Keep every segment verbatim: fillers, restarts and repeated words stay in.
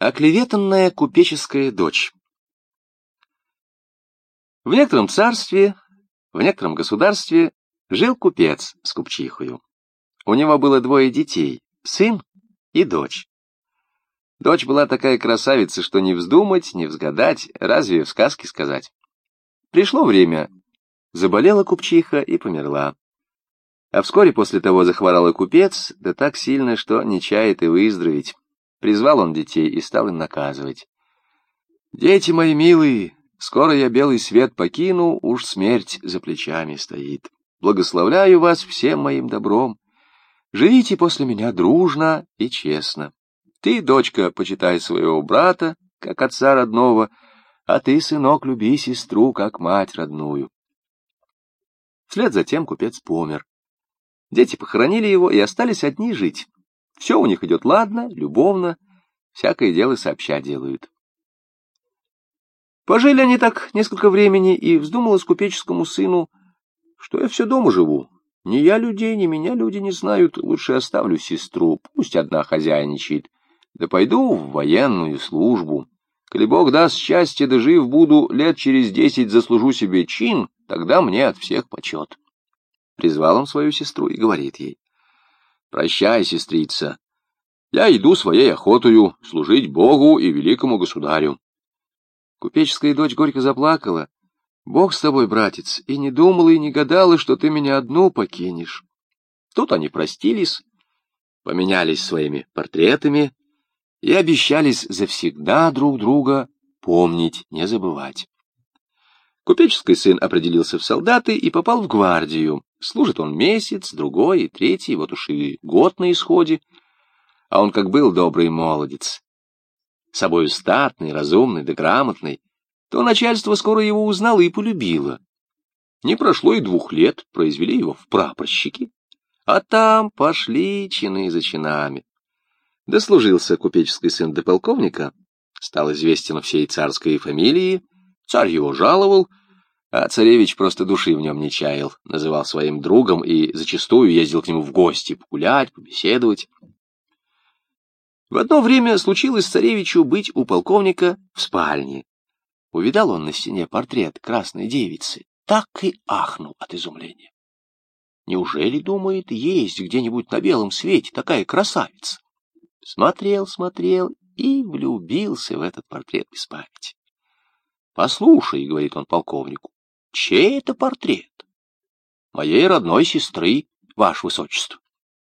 Оклеветанная купеческая дочь. В некотором царстве, в некотором государстве жил купец с купчихою. У него было двое детей, сын и дочь. Дочь была такая красавица, что не вздумать, не взгадать, разве в сказке сказать. Пришло время, заболела купчиха и померла. А вскоре после того захворал и купец, да так сильно, что не чает и выздороветь. Призвал он детей и стал им наказывать. «Дети мои милые, скоро я белый свет покину, уж смерть за плечами стоит. Благословляю вас всем моим добром. Живите после меня дружно и честно. Ты, дочка, почитай своего брата, как отца родного, а ты, сынок, люби сестру, как мать родную». Вслед за тем купец помер. Дети похоронили его и остались одни жить. Все у них идет ладно, любовно, всякое дело сообща делают. Пожили они так несколько времени, и вздумалось купеческому сыну, что я все дома живу. Ни я людей, ни меня люди не знают, лучше оставлю сестру, пусть одна хозяйничает, да пойду в военную службу. Коли Бог даст счастье, да жив буду, лет через десять заслужу себе чин, тогда мне от всех почет. Призвал он свою сестру и говорит ей: «Прощай, сестрица, я иду своей охотою служить Богу и великому государю». Купеческая дочь горько заплакала. «Бог с тобой, братец, и не думала, и не гадала, что ты меня одну покинешь». Тут они простились, поменялись своими портретами и обещались завсегда друг друга помнить, не забывать. Купеческий сын определился в солдаты и попал в гвардию. Служит он месяц, другой и третий, вот уж и год на исходе. А он как был добрый молодец, собою статный, разумный да грамотный, то начальство скоро его узнало и полюбило. Не прошло и двух лет, произвели его в прапорщики, а там пошли чины за чинами. Дослужился купеческий сын до полковника, стал известен всей царской фамилии, царь его жаловал, а царевич просто души в нем не чаял, называл своим другом и зачастую ездил к нему в гости погулять, побеседовать. В одно время случилось царевичу быть у полковника в спальне. Увидал он на стене портрет красной девицы, так и ахнул от изумления. Неужели, думает, есть где-нибудь на белом свете такая красавица? Смотрел, смотрел и влюбился в этот портрет без памяти. «Послушай, — говорит он полковнику, — чей это портрет?» «Моей родной сестры, ваше высочество».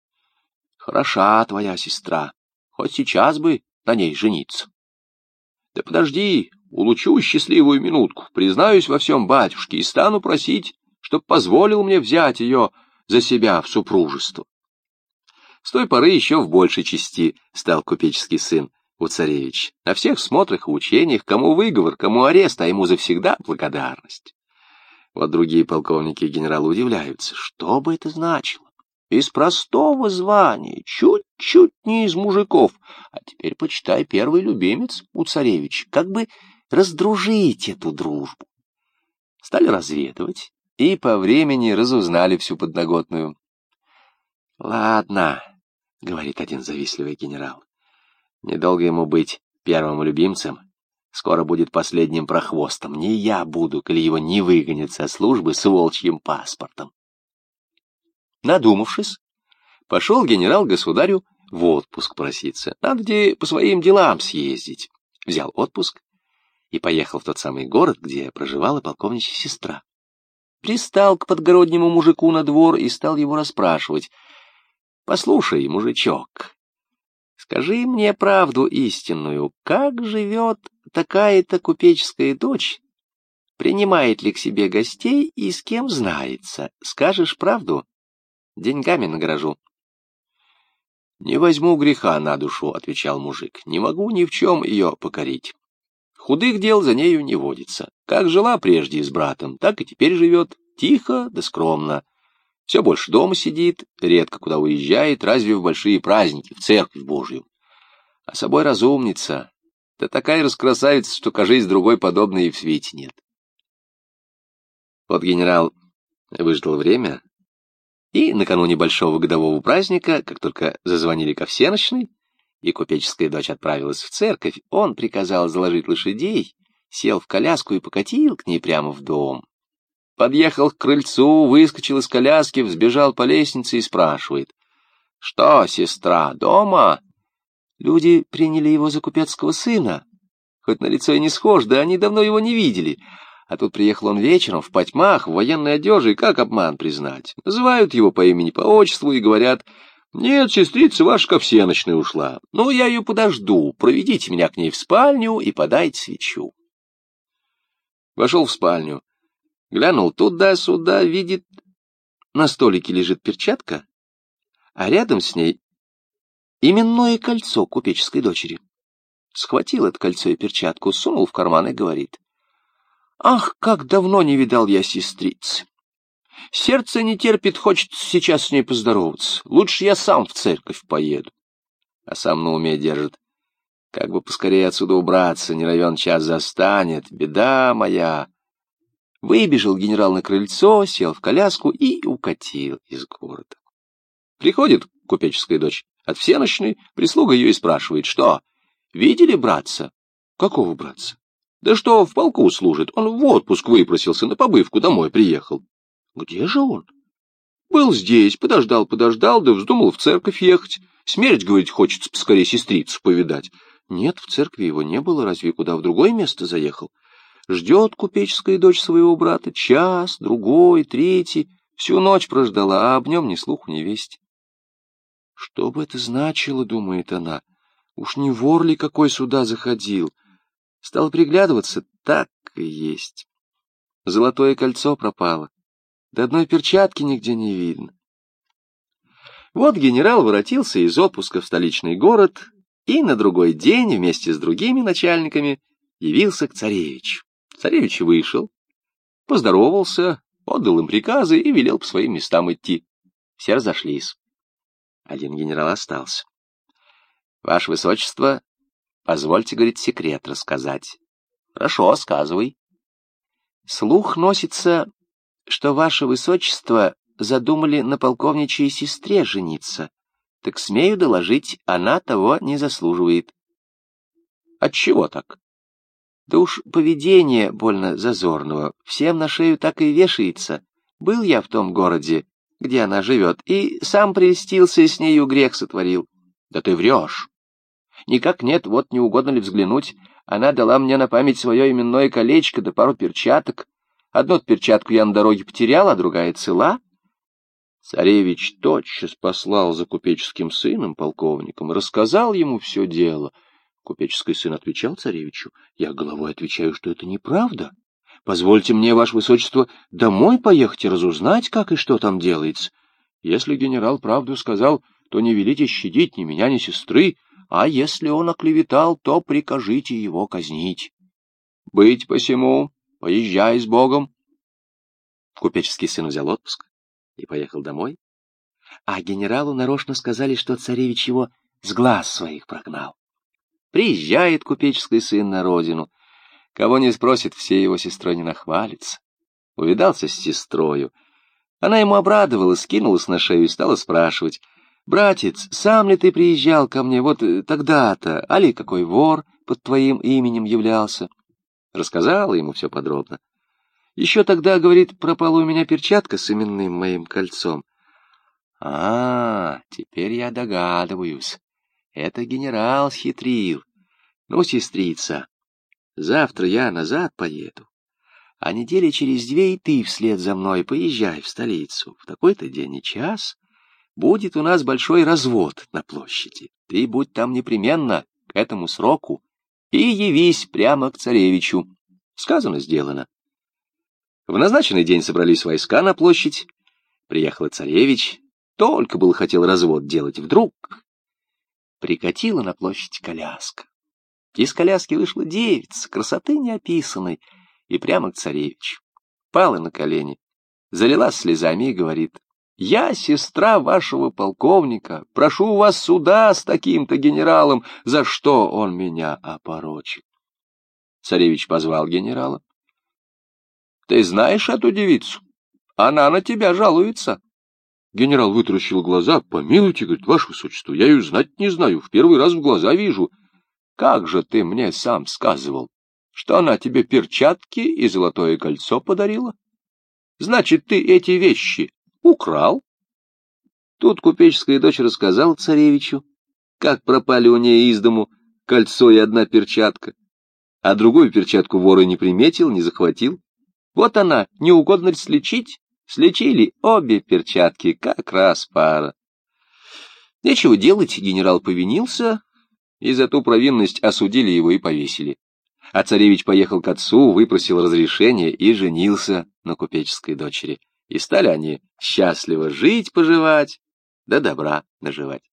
«Хороша твоя сестра, хоть сейчас бы на ней жениться». «Да подожди, улучшу счастливую минутку, признаюсь во всем батюшке и стану просить, чтоб позволил мне взять ее за себя в супружество». С той поры еще в большей части стал купеческий сын у царевич. На всех смотрах и учениях, кому выговор, кому арест, а ему завсегда благодарность. Вот другие полковники и генералы удивляются, что бы это значило. Из простого звания, чуть-чуть не из мужиков, а теперь, почитай, первый любимец у царевича, как бы раздружить эту дружбу. Стали разведывать и по времени разузнали всю подноготную. «Ладно, — говорит один завистливый генерал, — недолго ему быть первым любимцем, скоро будет последним прохвостом. Не я буду, коли его не выгонят со службы с волчьим паспортом». Надумавшись, пошел генерал государю в отпуск проситься. Надо где по своим делам съездить. Взял отпуск и поехал в тот самый город, где проживала полковничья сестра. Пристал к подгороднему мужику на двор и стал его расспрашивать. «Послушай, мужичок, скажи мне правду истинную, как живет такая-то купеческая дочь, принимает ли к себе гостей и с кем знается? Скажешь правду? Деньгами награжу». «Не возьму греха на душу, — отвечал мужик, — не могу ни в чем ее покорить. Худых дел за нею не водится. Как жила прежде с братом, так и теперь живет, тихо да скромно. Все больше дома сидит, редко куда уезжает, разве в большие праздники, в церковь Божью. А собой разумница, да такая раскрасавица, что, кажись, другой подобной и в свете нет». Вот генерал выждал время, и накануне большого годового праздника, как только зазвонили ко всенощной, и купеческая дочь отправилась в церковь, он приказал заложить лошадей, сел в коляску и покатил к ней прямо в дом. Подъехал к крыльцу, выскочил из коляски, взбежал по лестнице и спрашивает: «Что, сестра, дома?» Люди приняли его за купецкого сына, хоть на лицо и не схож, да они давно его не видели. А тут приехал он вечером в потьмах, в военной одежде, и как обман признать? Называют его по имени, по отчеству и говорят: «Нет, сестрица ваша ко всенощной ушла. Ну, я ее подожду, проведите меня к ней в спальню и подайте свечу». Вошел в спальню, глянул туда-сюда, видит, на столике лежит перчатка, а рядом с ней именное кольцо купеческой дочери. Схватил это кольцо и перчатку, сунул в карман и говорит: «Ах, как давно не видал я сестрицы! Сердце не терпит, хочет сейчас с ней поздороваться. Лучше я сам в церковь поеду». А сам на уме держит: как бы поскорее отсюда убраться, не равен час застанет, беда моя. Выбежал генерал на крыльцо, сел в коляску и укатил из города. Приходит купеческая дочь от всенощной, прислуга ее и спрашивает: «Что, видели братца?» «Какого братца?» «Да что, в полку служит, он в отпуск выпросился, на побывку домой приехал». «Где же он?» «Был здесь, подождал, подождал, да вздумал в церковь ехать. Смерть, говорит, хочется поскорее сестрицу повидать». «Нет, в церкви его не было, разве куда в другое место заехал?» Ждет купеческая дочь своего брата час, другой, третий, всю ночь прождала, а об нем ни слуху, ни вести. Что бы это значило, думает она, уж не вор ли какой сюда заходил? Стал приглядываться, так и есть. Золотое кольцо пропало, до одной перчатки нигде не видно. Вот генерал воротился из отпуска в столичный город и на другой день вместе с другими начальниками явился к царевичу. Царевич вышел, поздоровался, отдал им приказы и велел по своим местам идти. Все разошлись. Один генерал остался. «Ваше Высочество, позвольте, — говорит, — секрет рассказать». «Хорошо, сказывай». «Слух носится, что Ваше Высочество задумали на полковничьей сестре жениться. Так смею доложить, она того не заслуживает». «Отчего так?» «Да уж поведение больно зазорного, всем на шею так и вешается. Был я в том городе, где она живет, и сам прельстился, и с нею грех сотворил». «Да ты врешь». «Никак нет, вот не угодно ли взглянуть? Она дала мне на память свое именное колечко да пару перчаток. Одну перчатку я на дороге потерял, а другая цела». Царевич тотчас послал за купеческим сыном, полковником, и рассказал ему все дело. Купеческий сын отвечал царевичу: «Я головой отвечаю, что это неправда. Позвольте мне, ваше высочество, домой поехать и разузнать, как и что там делается. Если генерал правду сказал, то не велите щадить ни меня, ни сестры, а если он оклеветал, то прикажите его казнить. Быть посему, поезжай с Богом». Купеческий сын взял отпуск и поехал домой, а генералу нарочно сказали, что царевич его с глаз своих прогнал. Приезжает купеческий сын на родину. Кого не спросит, все его сестрой не нахвалится. Увидался с сестрою. Она ему обрадовалась, скинулась на шею и стала спрашивать: «Братец, сам ли ты приезжал ко мне вот тогда-то, али какой вор под твоим именем являлся?» Рассказала ему все подробно. «Еще тогда, — говорит, — пропала у меня перчатка с именным моим кольцом». «А, теперь я догадываюсь. Это генерал схитрил. Ну, сестрица, завтра я назад поеду, а недели через две и ты вслед за мной поезжай в столицу. В такой-то день и час будет у нас большой развод на площади. Ты будь там непременно к этому сроку и явись прямо к царевичу». Сказано, сделано. В назначенный день собрались войска на площадь. Приехал царевич, только был хотел развод делать, вдруг прикатила на площадь коляска. Из коляски вышла девица, красоты неописанной, и прямо к царевичу. Пала на колени, залилась слезами и говорит: «Я сестра вашего полковника, прошу вас суда с таким-то генералом, за что он меня опорочил». Царевич позвал генерала. «Ты знаешь эту девицу? Она на тебя жалуется». Генерал вытаращил глаза. Помилуйте, говорит, ваше высочество, я ее знать не знаю, в первый раз в глаза вижу. Как же ты мне сам сказывал, что она тебе перчатки и золотое кольцо подарила? Значит, ты эти вещи украл? Тут купеческая дочь рассказала царевичу, как пропали у нее из дому кольцо и одна перчатка, а другую перчатку вор и не приметил, не захватил. Вот она, не угодно ли слечить? Слечили обе перчатки, как раз пара. Нечего делать, генерал повинился, и за ту провинность осудили его и повесили. А царевич поехал к отцу, выпросил разрешение и женился на купеческой дочери. И стали они счастливо жить-поживать, да добра наживать.